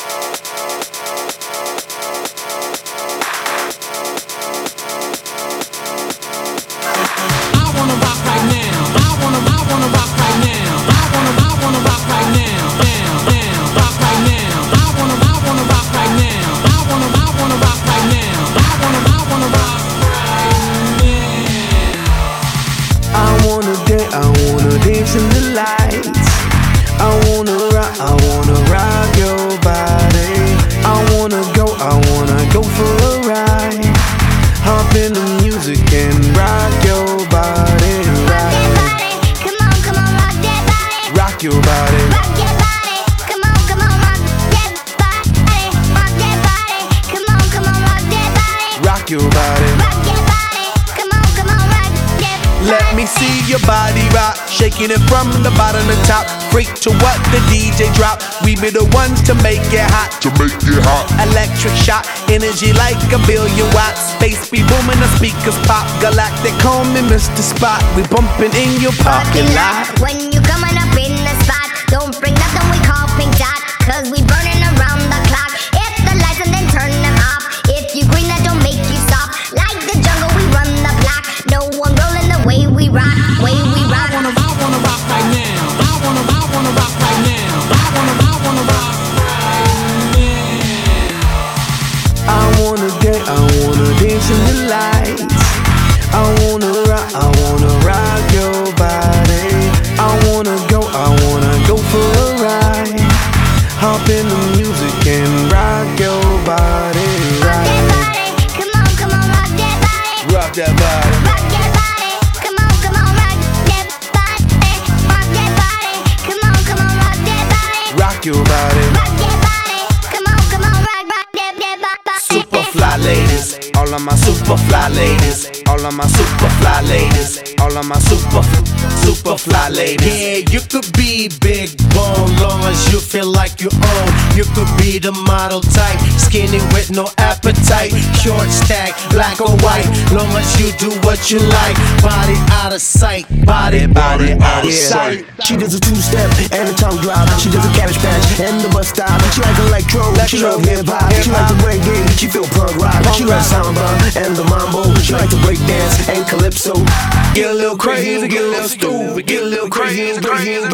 dance in the lights. I wanna rock your body. I wanna go for a ride. Hop in the music and rock your body. Rock that body, come on, rock that body. Rock your body. Rock your body, come on, rock that body. Rock that body, come on, rock that body. Rock your body. Rock your body, come on, rock that body. Let me see your body rock, shaking it from the bottom to top. Freak to what the DJ drop. We be the ones to make it hot. Electric shock, energy like a billion watts. Space be booming, the speakers pop. Galactic, call me Mr. Spot. We bumping in your parking lot. When you coming up in the spot, don't bring nothing we call pink dot, cause we burning around the clock. Hit the lights and then turn them off. If you green, that don't make you stop. Like the jungle, we run the block. No one rolling the way we rock, way we rock. I wanna rock right now. I wanna rock right now. I wanna rock right now. I wanna dance in the lights. I wanna rock your body. I wanna go for a ride. Hop in the music and rock your body. Rock that body, come on, rock that body. Rock that body. Rock that body, come on, rock that body. Rock that body, come on, rock that body. Rock your body. Rock that body, come on, rock that body. Super fly ladies, all of my super fly ladies, all of my super fly ladies, all of my super fly ladies. Yeah, you could be big bone, long as you feel like you own. You could be the model type, skinny with no appetite, short stack, black or white, long as you do what you like. Body out of sight, body out of sight. She does a two-step and a tongue drop. She does a cabbage patch and the bus stop. She like electro, she love hip-hop. She like the reggae, she feel punk rock. She loves samba and the mambo. She like to break dance and calypso. Get a little crazy, get a little stupid, get a little crazy. Crazy.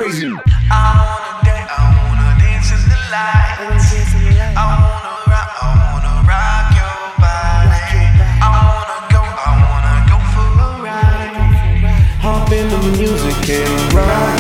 I wanna dance in the lights. I wanna rock your body. I wanna go for a ride. Hop in the music and rock